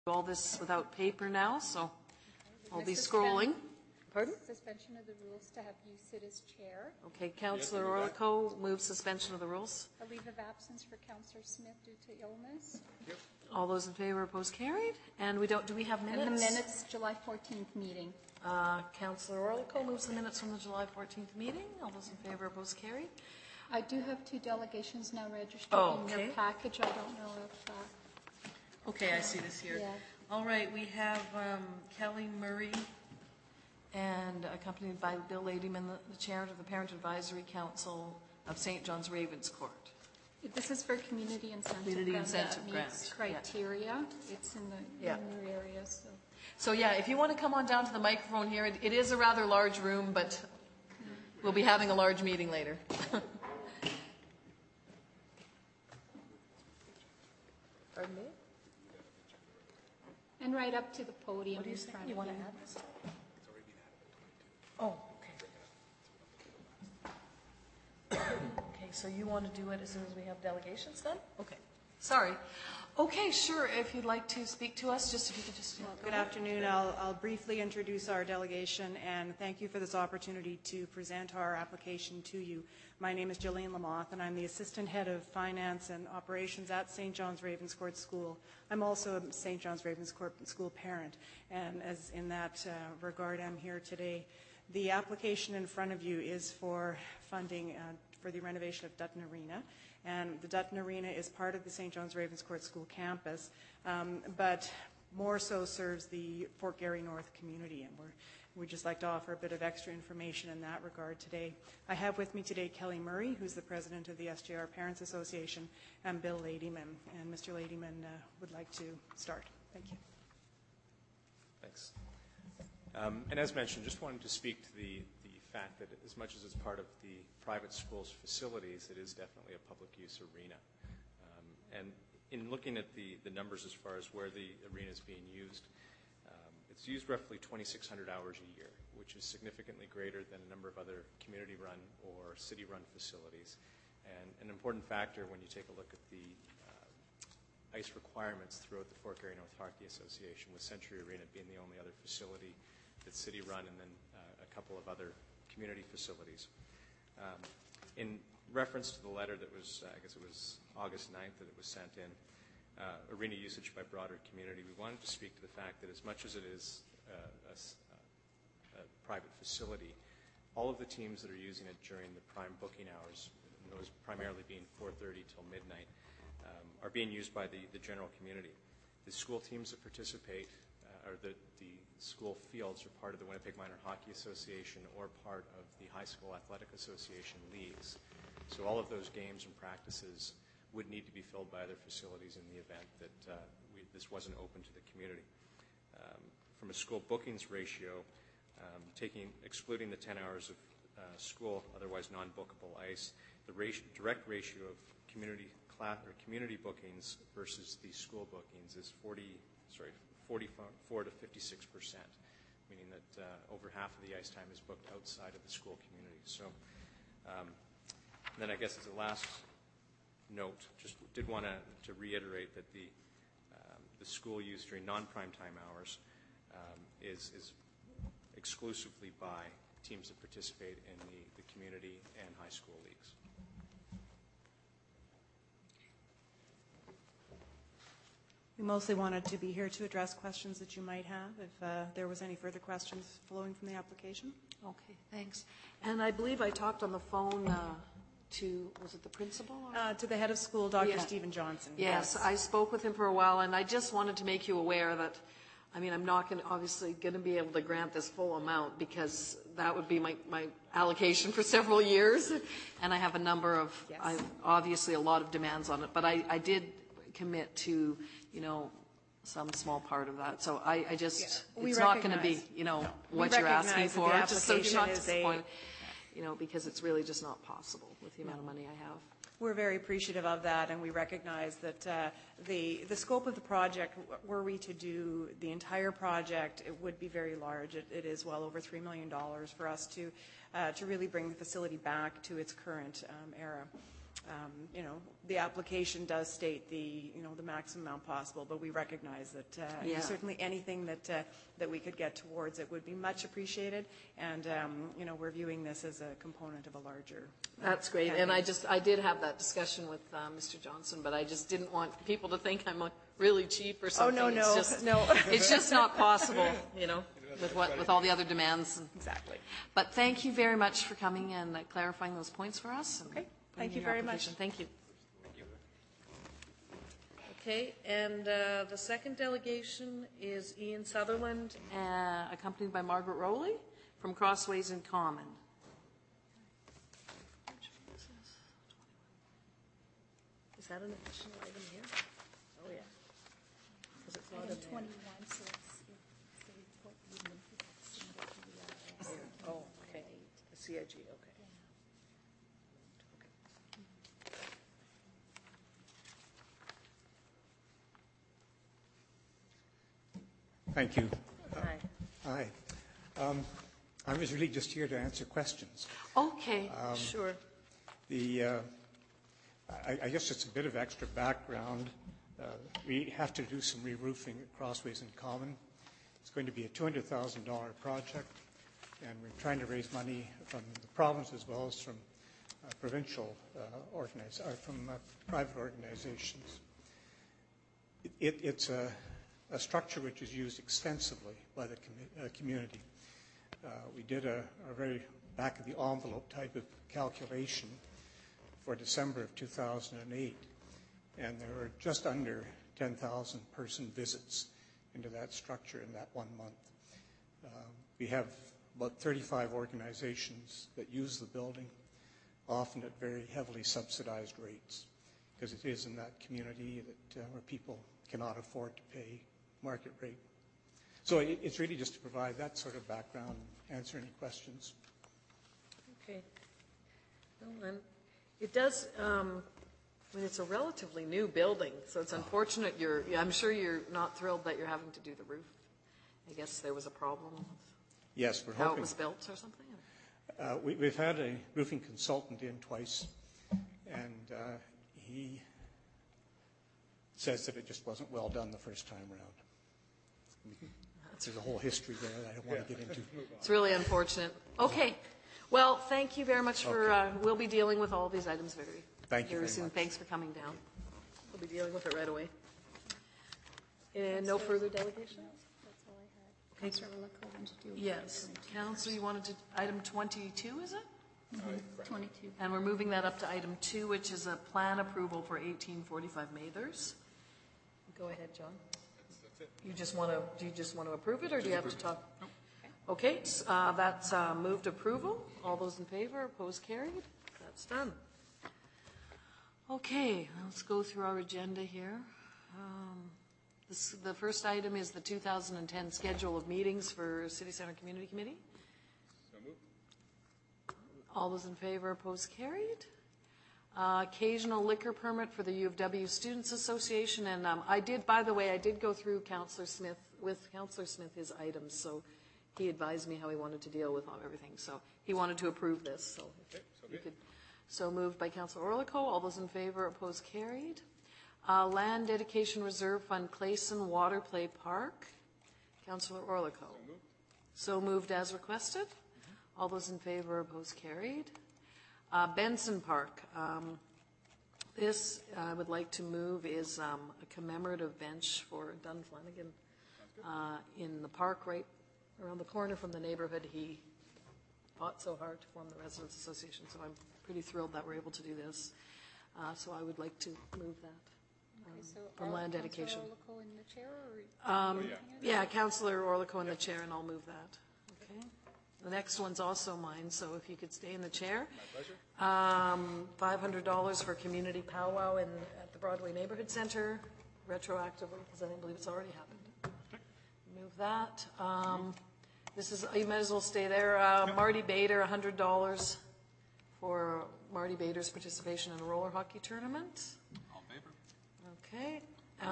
all this without paper now, so I'll be scrolling. Pardon? Suspension of the rules to have you sit as chair. Okay, Councillor Orlico moves suspension of the rules. A leave of absence for Councillor Smith due to illness. Yep. All those in favor, opposed, carried. And do we have minutes? And the minutes, July 14th meeting. Councillor Orlico moves the minutes from the July 14th meeting. All those in favor, opposed, carried. I do have 2 delegations now registered in okay. your package. I don't know if... Okay, I see this here. Yeah. All right, we have Kelly Murray and accompanied by Bill Ladyman, the chair of the Parent Advisory Council of St. John's Ravenscourt. This is for community incentive Grant. Meets criteria. Yeah. It's in your area. So yeah, if you want to come on down to the microphone here, it is a rather large room, but we'll be having a large meeting later. Pardon me? And right up to the podium. What do you say? You want to add this? It's already been added. Oh, okay. Okay, so you want to do it as soon as we have delegations then? Okay. Sorry. Okay, sure. If you'd like to speak to us, if you could just... Good afternoon. I'll briefly introduce our delegation and thank you for this opportunity to present our application to you. My name is Jillian Lamoth and I'm the Assistant Head of Finance and Operations at St. John's Ravenscourt School. I'm also a St. John's Ravenscourt School parent, and as in that regard I'm here today. The application in front of you is for funding for the renovation of Dutton Arena. And the Dutton Arena is part of the St. John's Ravenscourt School campus, but more so serves the Fort Garry North community, and we'd just like to offer a bit of extra information in that regard today. I have with me today Kelly Murray, who's the president of the SJR Parents Association, and Bill Ladyman. And Mr. Ladyman would like to start. Thank you. Thanks. And as mentioned, just wanted to speak to the fact that as much as it's part of the private school's facilities, it is definitely a public use arena. And in looking at the numbers as far as where the arena is being used, it's used roughly 2,600 hours a year, which is significantly greater than a number of other community-run or city-run facilities. And an important factor when you take a look at the ice requirements throughout the Fort Garry North Hockey Association, with Century Arena being the only other facility that's city-run, and then a couple of other community facilities. In reference to the letter that was, I guess it was August 9th that it was sent in, arena usage by broader community, we wanted to speak to the fact that as much as it is a private facility, all of the teams that are using it during the prime booking hours, and those primarily being 4:30 till midnight, are being used by the general community. The school teams that participate, or the school fields, are part of the Winnipeg Minor Hockey Association or part of the High School Athletic Association leagues. So all of those games and practices would need to be filled by other facilities in the event that this wasn't open to the community. From a school bookings ratio, excluding the 10 hours of school, otherwise non-bookable ice, the direct ratio of community bookings versus the school bookings is 44 to 56%, meaning that over half of the ice time is booked outside of the school community. So then I guess as a last note, just did want to reiterate that the school use during non-prime time hours is exclusively by teams that participate in the community and high school leagues. We mostly wanted to be here to address questions that you might have, if there was any further questions flowing from the application. Okay, thanks. And I believe I talked on the phone to, was it the principal? To the head of school, Dr. Stephen Johnson. Yes, I spoke with him for a while, and I just wanted to make you aware that, I mean, I'm not obviously going to be able to grant this full amount because that would be my allocation for several years, and I have a number of, obviously a lot of demands on it, but I did commit to, some small part of that. So I just, it's not going to be, what you're asking for, just so you're not disappointed, because it's really just not possible with the amount of money I have. We're very appreciative of that, and we recognize that the scope of the project, were we to do the entire project, it would be very large. It is well over $3 million for us to really bring the facility back to its current era. you know, the application does state the, you know, the maximum amount possible, but we recognize that Yeah. certainly anything that we could get towards it would be much appreciated, and, you know, we're viewing this as a component of a larger. That's great, and I did have that discussion with Mr. Johnson, but I just didn't want people to think I'm really cheap or something. Oh, no, It's just, no. It's just not possible, you know, with all the other demands. Exactly. But thank you very much for coming and clarifying those points for us. And Okay, putting thank you in your very much. application. Thank you. Okay, and the second delegation is Ian Sutherland, accompanied by Margaret Rowley from Crossways in Common. Is that an additional item here? Oh, yeah. Because it's not in Item there. 21, so it's the report you moved it, send it to the IRS. Oh, okay. The CIG, okay. Thank you. Hi. Hi. I was really just here to answer questions. Okay, sure. I guess it's a bit of extra background. We have to do some re-roofing at Crossways in Common. It's going to be a $200,000 project, and we're trying to raise money from the province as well as from private organizations. It's a structure which is used extensively by the community. We did a very back-of-the-envelope type of calculation for December of 2008, and there were just under 10,000 person visits into that structure in that 1 month. We have about 35 organizations that use the building, often at very heavily subsidized rates, because it is in that community that where people cannot afford to pay market rate. So it's really just to provide that sort of background and answer any questions. Okay. Well, and it does, I mean, it's a relatively new building, so it's unfortunate I'm sure you're not thrilled that you're having to do the roof. I guess there was a problem with Yes, we're how hoping. it was built or something? We've had a roofing consultant in twice, and he says that it just wasn't well done the first time around. There's a whole history there that I don't want to get into. It's really unfortunate. Okay. Well, thank you very much for, we'll be dealing with all these items Thank you very very soon. much. Thanks for coming down. We'll be dealing with it right away. No further delegations? That's all I had. Councillor Orlico wanted to do. Yes. Council, you wanted to, item 22, is it? 22. And we're moving that up to item 2, which is a plan approval for 1845 Mathers. Go ahead, John. That's it. Do you just want to approve it, or do you have to talk? Okay, that's moved approval. All those in favor, opposed, carried. That's done. Okay, let's go through our agenda here. The first item is the 2010 schedule of meetings for City Centre Community Committee. So moved. All those in favor, opposed, carried. Occasional liquor permit for the U of W Students Association, and I did go through Councillor Smith his items, so he advised me how he wanted to deal with everything. So he wanted to approve this. So Okay, so you good. could. So moved by Councillor Orlico. All those in favor, opposed, carried. Land Dedication Reserve Fund, Clayson Water Play Park. Councillor Orlico. So moved as requested. All those in favor, opposed, carried. Benson Park. This I would like to move is a commemorative bench for Dunn Flanagan in the park right around the corner from the neighborhood. He fought so hard to form the Residents Association, so I'm pretty thrilled that we're able to do this. So I would like to move that from land dedication. Councillor Orlico in the chair, or? Yeah, Councillor Orlico in the chair, and I'll move that. Okay. The next one's also mine, so if you could stay in the chair. My pleasure. $500 for community powwow at the Broadway Neighborhood Center, retroactively, because I believe it's already happened. Move that. You might as well stay there. Marty Bader, $100 for Marty Bader's participation in a roller hockey tournament. All in favor? Okay.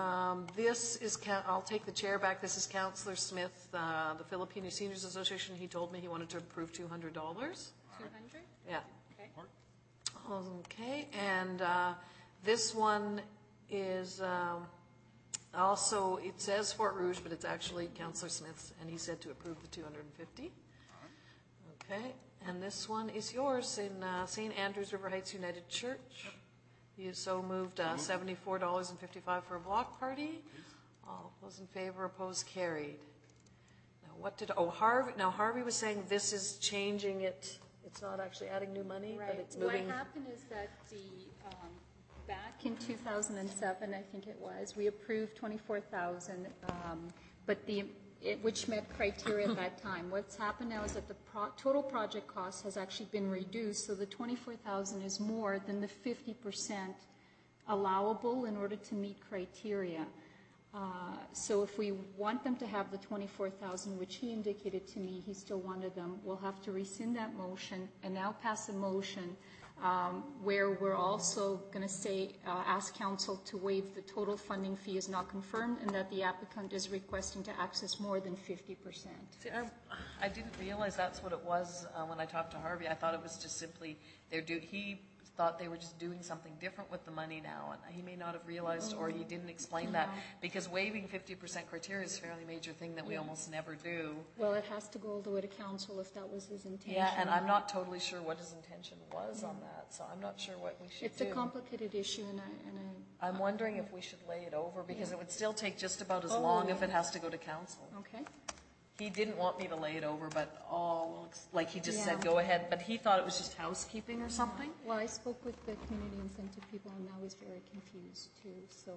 I'll take the chair back. This is Councillor Smith, the Filipino Seniors Association. He told me he wanted to approve $200. 200? Yeah. Okay. Okay, and this one is also, it says Fort Rouge, but it's actually Councillor Smith's, and he said to approve the 250. Okay, and this one is yours in St. Andrews River Heights United Church. You so moved $74.55 for a block party. All those in favor, opposed, carried. Now what did, Harvey was saying this is changing it. It's not actually adding new money, but it's moving. What happened is that back in 2007, I think it was, we approved 24,000, but which met criteria at that time. What's happened now is that the total project cost has actually been reduced, so the 24,000 is more than the 50% allowable in order to meet criteria. So if we want them to have the 24,000, which he indicated to me he still wanted them, we'll have to rescind that motion and now pass a motion where we're also going to say, ask council to waive the total funding fee is not confirmed and that the applicant is requesting to access more than 50%. See, I didn't realize that's what it was when I talked to Harvey. I thought it was just simply he thought they were just doing something different with the money now, and he may not have realized, or he didn't explain that, because waiving 50% criteria is a fairly major thing that we almost never do. Well, it has to go all the way to council if that was his intention. Yeah, and I'm not totally sure what his intention was on that, so I'm not sure what we should It's do. a complicated issue, and I'm wondering if we should lay it over, because it would still take just about as long if it has to go to council. okay. He didn't want me to lay it over, but like he just said, go ahead. But he thought it was just housekeeping or something. Well, I spoke with the community incentive people, and now he's very confused too. So,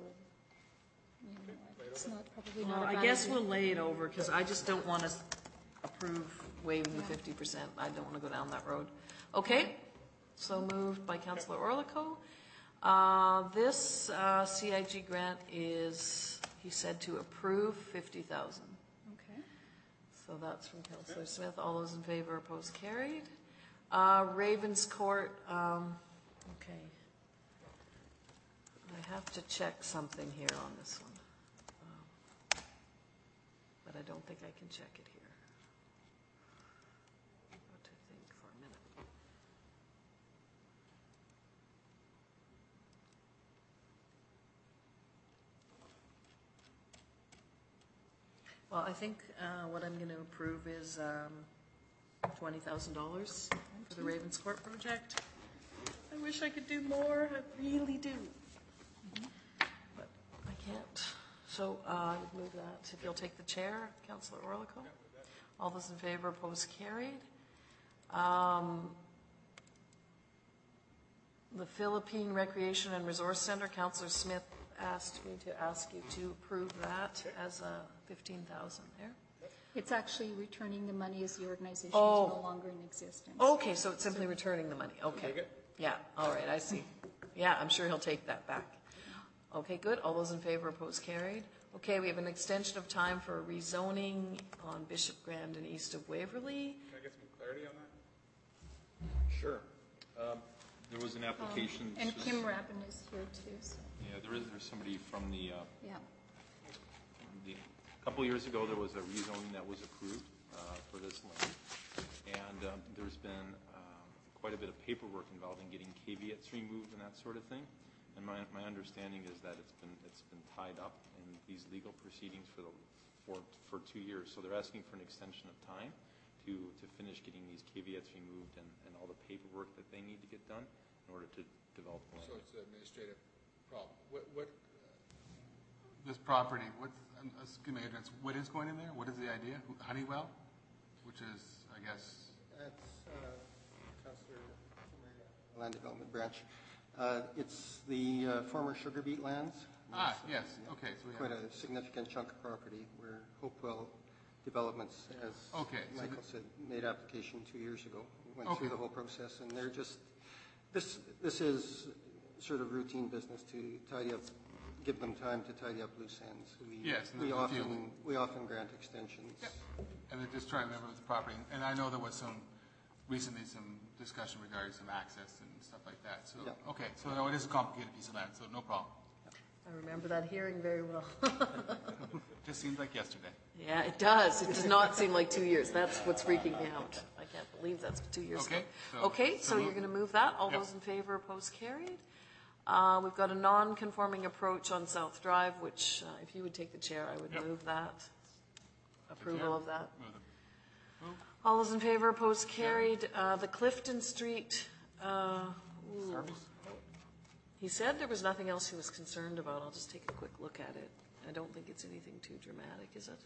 it's not probably not. Well, a I bad guess idea. we'll lay it over because I just don't want to approve waiving the 50%. I don't want to go down that road. Okay, so moved by Councillor Orlico. This CIG grant is, he said, to approve 50,000. So that's from Councillor Smith. All those in favor, opposed, carried. Ravens Court, okay. I have to check something here on this one. But I don't think I can check it here. Got to think for a minute. Well, I think what I'm going to approve is $20,000 for the Ravens Court project. I wish I could do more. I really do. But I can't. So I would move that. If you'll take the chair, Councillor Orlico. All those in favor, opposed, carried. The Philippine Recreation and Resource Center, Councillor Smith asked me to ask you to approve that as a 15,000 there. It's actually returning the money as the organization is no longer in existence. Okay, so it's simply returning the money. Okay. Yeah, all right, I see. Yeah, I'm sure he'll take that back. Okay, good. All those in favor, opposed, carried. Okay, we have an extension of time for rezoning on Bishop Grand and east of Waverly. Can I get some clarity on that? Sure. There was an application. And Kim Rabin is here too. So. Yeah, there's somebody from the. Yeah. A couple of years ago, there was a rezoning that was approved for this land, and there's been quite a bit of paperwork involved in getting caveats removed and that sort of thing. And my understanding is that it's been tied up in these legal proceedings for 2 years. So they're asking for an extension of time to finish getting these caveats removed and all the paperwork that they need to get done in order to develop the land. So it's an administrative problem. What this property, excuse me, what is going in there? What is the idea? Honeywell, which is, I guess... That's Councillor Land Development Branch. It's the former sugar beet lands. Yes, okay. So we quite a significant chunk of property where Hopewell Developments, as Michael said, made application 2 years ago. We went through the whole process, and they're just, this is sort of routine business to tidy up, give them time to tidy up loose ends. We often grant extensions. Yeah. And they're just trying to remember the property. And I know there was recently some discussion regarding some access and stuff like that. So, okay, so no, it is a complicated piece of land, so no problem. I remember that hearing very well. Just seems like yesterday. Yeah, it does. It does not seem like 2 years. That's what's freaking me out. I Can't believe that's 2 years Okay, ago. so- Okay, so so you're moved. going to move that. All Yep. those in favor, opposed, carried. We've got a non-conforming approach on South Drive, which, if you would take the chair, I would Yep. move that. Approval of that. Move them. Move. All those in favor, opposed, carried. The Clifton Street, ooh. Service? He said there was nothing else he was concerned about. I'll just take a quick look at it. I don't think it's anything too dramatic, is it?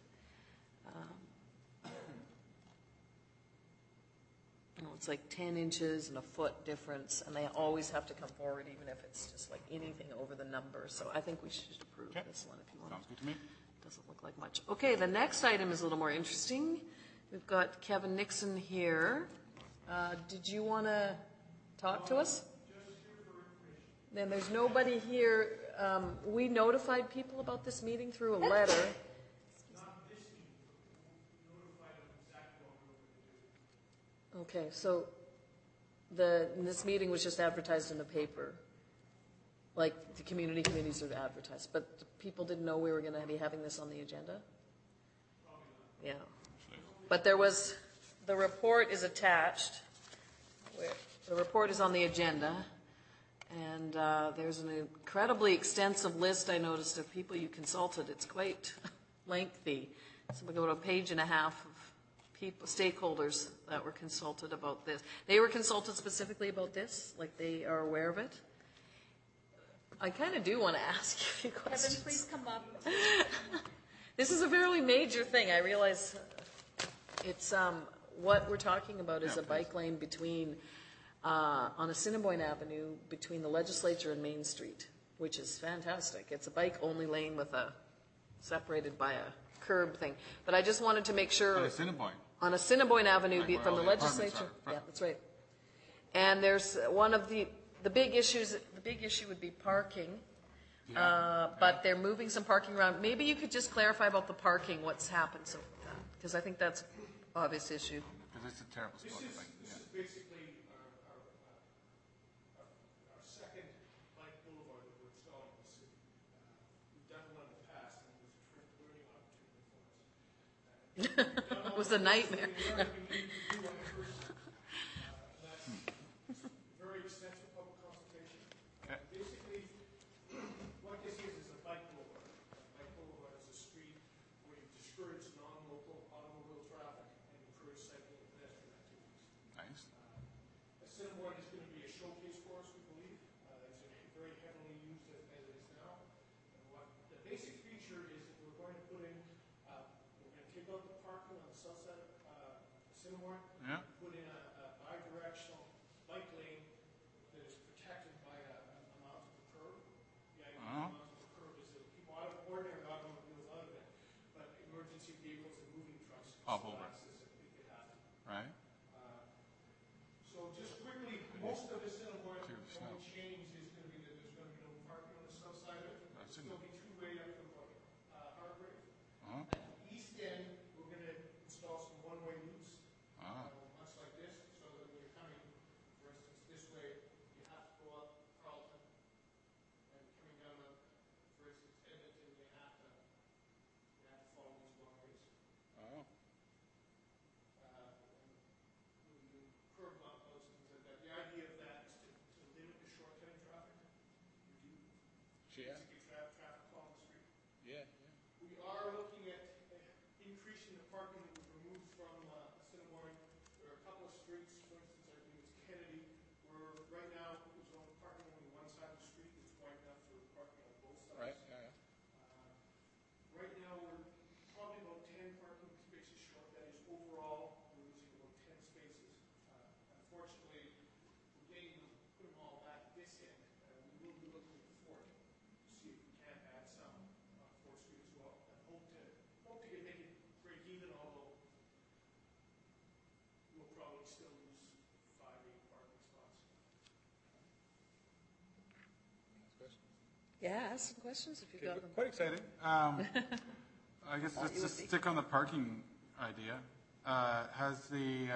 No, it's like 10 inches and a foot difference, and they always have to come forward, even if it's just like anything over the number. So I think we should approve Okay. this one if you want. Sounds good to me. Doesn't look like much. Okay, the next item is a little more interesting. We've got Kevin Nixon here. Did you want to talk to us? Then there's nobody here. We notified people about this meeting through a letter. Okay, so this meeting was just advertised in the paper, like the committees are advertised, but the people didn't know we were going to be having this on the agenda? Yeah. But the report is attached. The report is on the agenda, and there's an incredibly extensive list, I noticed, of people you consulted. It's quite lengthy. So we go to a page and a half of stakeholders that were consulted about this. They were consulted specifically about this, like they are aware of it. I kind of do want to ask you a few questions. Kevin, please come up. This is a fairly major thing. I realize it's what we're talking about is a bike lane between on Assiniboine Avenue between the legislature and Main Street, which is fantastic. It's a bike-only lane with separated by a curb thing. But I just wanted to make sure. On Assiniboine. On Assiniboine Avenue, Like where from all the the apartments legislature. are. Yeah, that's right. And there's one of the big issues. The big issue would be parking. But they're moving some parking around. Maybe you could just clarify about the parking. What's happened so far? Because I think that's an obvious issue. Because it's a terrible spot. This is basically our second bike boulevard that we're installing in the city. We've done one in the past, and it was a terrific learning opportunity for us. It was a nightmare. Very extensive public consultation. Okay. Basically, what this is a bike boulevard. A bike boulevard is a street where you discourage non-local automobile traffic and encourage cycling and pedestrian activities. Nice. Assiniboine is going to be a showcase for us, we believe. It's very heavily used as it is now. And the basic feature is that we're going to put in, we're going to take out the parking on the south side of Assiniboine, Yeah. put in a bi-directional bike lane that is protected by a mount of the curb. The idea of the mount of the curb is that keep ordinary automobiles out of it, but emergency vehicles and moving trucks can Hop still over. access it if they have to. Right. So just quickly, most of Assiniboine, the snow. only change is going to be that there's going to be no parking on the south side of it. There'll still be two-way up from Hargrave. Uh-huh. At the east end, we're going to install some one-way loops, much like this, so that when you're coming, for instance, this way, you have to go up Carlton, and coming down, for instance, Edmonton, you have to follow these long ways. Oh. We do curb bump outs and things like that. The idea of that is to limit the short-term traffic, Yeah. basically traffic on the street. Yeah. We are looking at increasing the parking that we've removed from Assiniboine. There are a couple of streets, for instance, I believe it's Kennedy, where right now there's only parking on one side of the street. It's wide enough for parking on both sides. Right. Yeah. Right now, we're probably about 10 parking spaces short. That is overall, we're losing about 10 spaces. Unfortunately, we're getting them, put them all back this end. We will be looking at Fort to see if we can add some on Fort Street as well. And hope to make it break even, although we'll probably still lose 5-8 parking spots. Yeah, ask some questions if you've got them. Quite excited. I guess let's just stick on the parking idea. Has the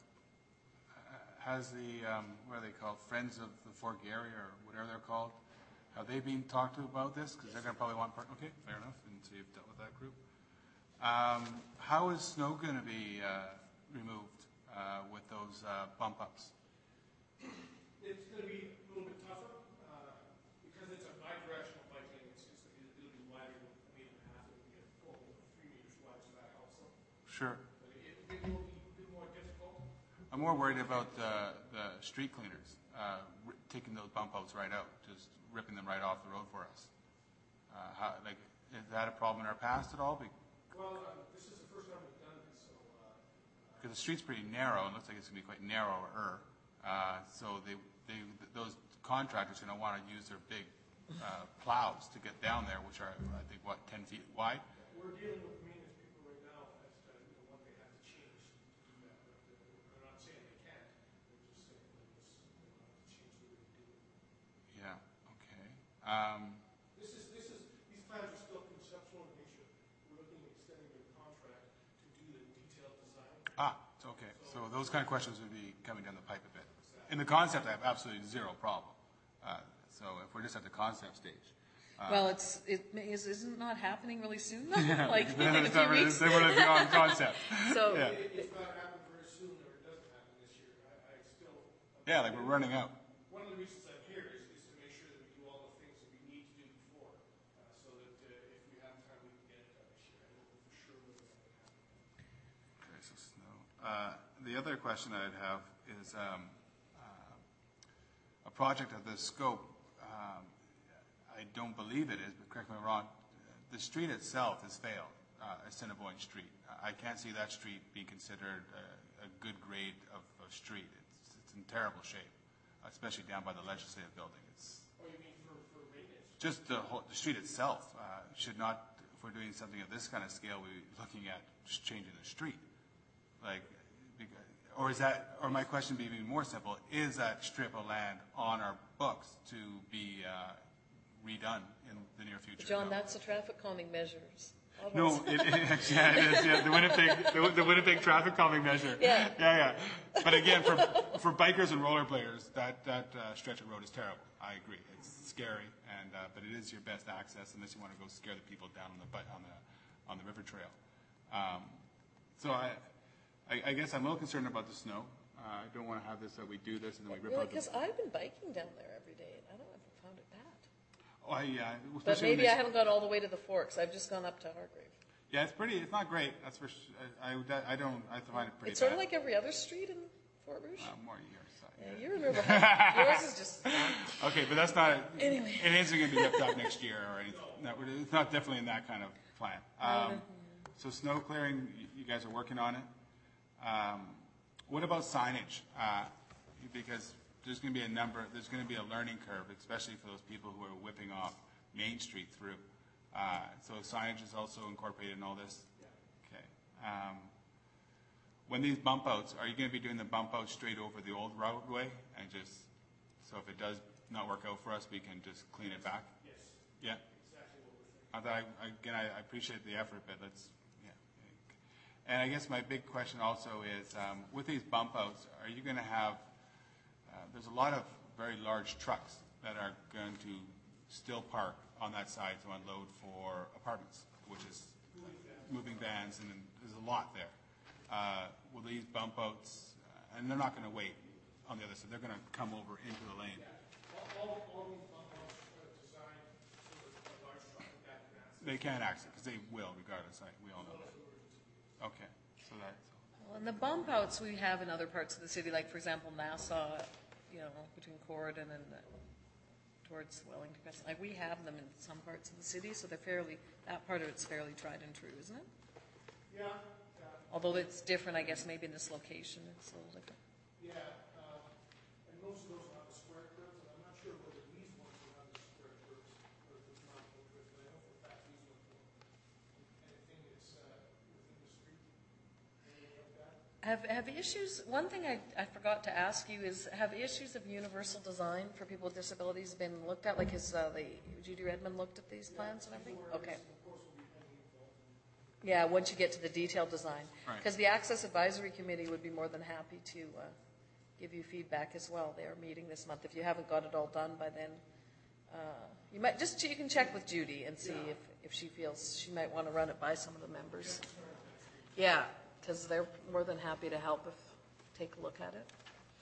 what are they called? Friends of the Fort Garry or whatever they're called? Have they been talked to about this? Because they're going to probably want parking. Okay, fair enough. And so you've dealt with that group. How is snow going to be removed with those bump ups? It's going to be a little bit tougher because it's a bi-directional bike lane. It'll be wider than a meter and a half. It'll be a full 3 meters wide, so that helps them. Sure. But it will be a bit more difficult. I'm more worried about the street cleaners taking those bump outs right out, just ripping them right off the road for us. Is that a problem in our past at all? Well, this is the first time we've done this, so. Because the street's pretty narrow, and it looks like it's going to be quite narrower. So those contractors are going to want to use their big plows to get down there, which are, I think, 10 feet wide? We're dealing with maintenance people right now as to what they have to change to do that. They're not saying they can't. They're just saying that they have to change the way they do it. Yeah, okay. These plans are still conceptual in nature. We're looking at extending their contract to do the detailed design. Okay. So those kind of questions would be coming down the pipe a bit. In the concept, I have absolutely zero problem. So if we're just at the concept stage. Well, isn't not happening really soon? Like in a few weeks. They want to be on concept. So yeah. It's not happening very soon, or it doesn't happen this year. I still. Yeah, like we're running out. One of the reasons I'm here is to make sure that we do all the things that we need to do before, so that if we have time, we can get it done this year. I know for sure we're going to happen. Okay, so snow. The other question I'd have is a project of this scope. I don't believe it is, but correct me if I'm wrong. The street itself has failed, Assiniboine Street. I can't see that street being considered a good grade of street. It's in terrible shape, especially down by the legislative building. Oh, you mean for maintenance? Just the street itself should not, if we're doing something of this kind of scale, we're looking at just changing the street. Or my question be even more simple, is that strip of land on our books to be redone in the near future? John, that's the traffic calming measures. No, it is. Yeah, the Winnipeg traffic calming measure. Yeah. But again, for bikers and roller players, that stretch of road is terrible. I agree. It's scary, but it is your best access unless you want to go scare the people down on the river trail. So I guess I'm a little concerned about the snow. I don't want to have this that we do this and then we rip out the... Because I've been biking down there every day, and I don't ever found it bad. Oh, yeah. But maybe I haven't got all the way to the Forks. I've just gone up to Hargrave. Yeah, it's not great. That's for sure. I find it pretty bad. It's sort of like every other street in Fort Rouge. More your side. Yeah, you remember how yours is just... Okay, but that's not... Anyway. It isn't going to be ripped up next year or anything. No, it's not definitely in that kind of plan. So snow clearing, you guys are working on it. What about signage? Because there's going to be a learning curve, especially for those people who are whipping off Main Street through. So signage is also incorporated in all this? Yeah. Okay. When these bump outs, are you going to be doing the bump out straight over the old roadway? And so if it does not work out for us, we can just clean it back? Yes. Yeah? Exactly what we're thinking. I appreciate the effort, but and I guess my big question also is, with these bump outs, are you going to have, there's a lot of very large trucks that are going to still park on that side to unload for apartments, which is moving vans, and there's a lot there. Will these bump outs, and they're not going to wait on the other side, they're going to come over into the lane. All these bump outs are designed so that a large truck like that can access. They can access, because they will, regardless. We all know that. Okay, so that's... Well, and the bump outs we have in other parts of the city, like, for example, Nassau, between Corridon and towards Wellington. Like, we have them in some parts of the city, so that part of it's fairly tried and true, isn't it? Yeah. Although it's different, I guess, maybe in this location, it's a little different. Yeah, and most of those are on the square curves, and I'm not sure whether these ones are on the square curves or if it's not full curves, but I know for a fact these ones will. Anything that's within the street, anything like that. Have issues, one thing I forgot to ask you is, have issues of universal design for people with disabilities been looked at? Like, has Judy Redmond looked at these plans and everything? Okay. Yeah, once you get to the detailed design. Because the Access Advisory Committee would be more than happy to give you feedback as well. They are meeting this month. If you haven't got it all done by then, you can check with Judy and see if she feels she might want to run it by some of the members. Yeah, because they're more than happy to help take a look at it.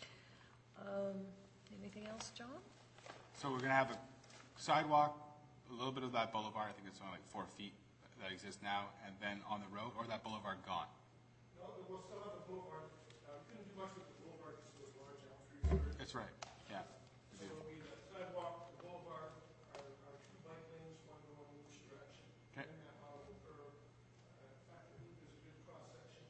Anything else, John? So we're going to have a sidewalk, a little bit of that boulevard, I think it's only like 4 feet that exists now, and then on the road, or that boulevard gone? No, we'll still have the boulevard. We couldn't do much with the boulevard because it was large elm trees. That's right, yeah. So we, the sidewalk, the boulevard, are 2 bike lanes, one going in each direction. Okay. And that will occur, in fact, I believe there's a good cross-section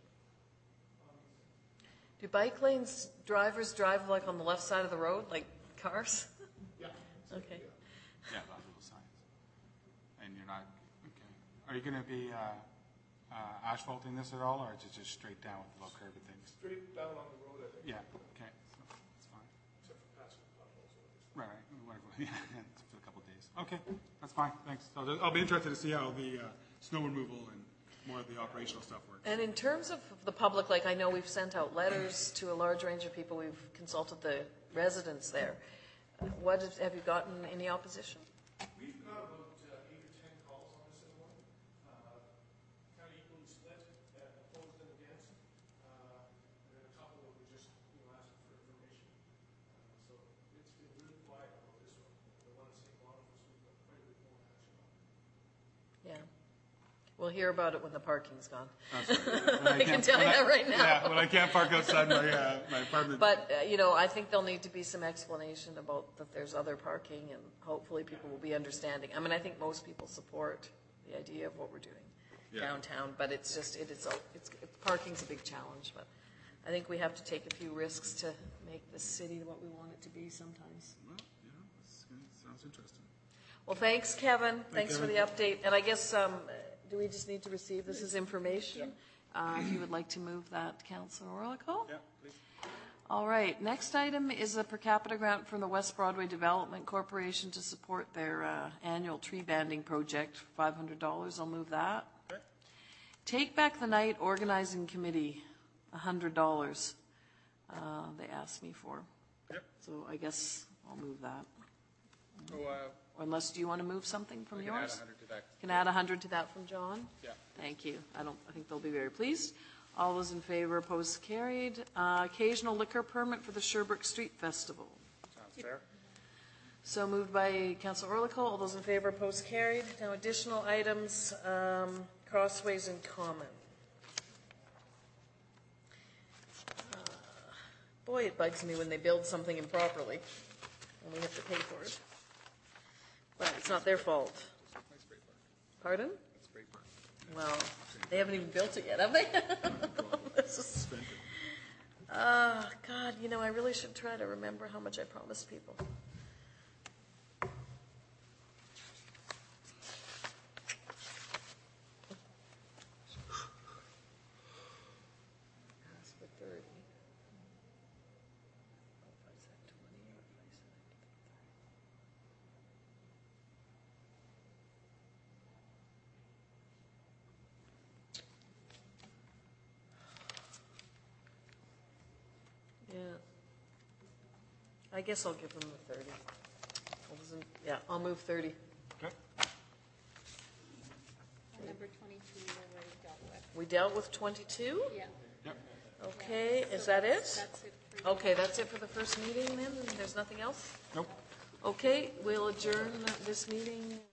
on these. Do bike lanes, drivers drive like on the left side of the road, like cars? Yeah. Okay. Yeah, those little signs. And you're not, okay. Are you going to be asphalting this at all, or is it just straight down with low curb and things? Straight down on the road, I think. Yeah, okay, so that's fine. Except for passing the potholes. Right, whatever, yeah, for a couple of days. Okay, that's fine, thanks. I'll be interested to see how the snow removal and more of the operational stuff works. And in terms of the public, like I know we've sent out letters to a large range of people. We've consulted the residents there. Have you gotten any opposition? We've got about 8 or 10 calls on this at the moment, kind of equally split, opposed and against, and then a couple that were just asking for information. So it's been really quiet about this one. The one in St. Boniface, we've got quite a bit more action on. Yeah. We'll hear about it when the parking's gone. I can tell you that right now. Yeah, when I can't park outside my apartment. But, I think there'll need to be some explanation about that there's other parking, and hopefully people will be understanding. I mean, I think most people support the idea of what we're doing downtown, but it's just, parking's a big challenge. But I think we have to take a few risks to make this city what we want it to be sometimes. Well, sounds interesting. Well, thanks, Kevin. Thanks for the update. And I guess, do we just need to receive this as information? If you would like to move that, Councillor Orlico? Yeah, please. All right. Next item is a per capita grant from the West Broadway Development Corporation to support their annual tree banding project, $500. I'll move that. Okay. Take Back the Night Organizing Committee, $100. They asked me for. Yep. So I guess I'll move that. So, Unless, do you want to move something from I yours? can add 100 to that. Can add 100 to that from John? Yeah. Thank you. I think they'll be very pleased. All those in favor, opposed, carried. Occasional liquor permit for the Sherbrooke Street Festival. Sounds fair. So moved by Councillor Orlico. All those in favor, opposed, carried. Now additional items, crossways in common. Boy, it bugs me when they build something improperly and we have to pay for it. But it's not their fault. Nice spray park. Pardon? Nice spray park. Well, they haven't even built it yet, have they? This is, God, I really should try to remember how much I promised people. Ask for 30. If I said 20 or if I said 30. Yeah. I guess I'll give them the 30. I'll move 30. Okay. Number 22 we already dealt with. We dealt with 22? Yeah. Yep. Okay, is that it? That's it for Okay, that's it for the first meeting then, and there's nothing else? Nope. Okay, we'll adjourn this meeting.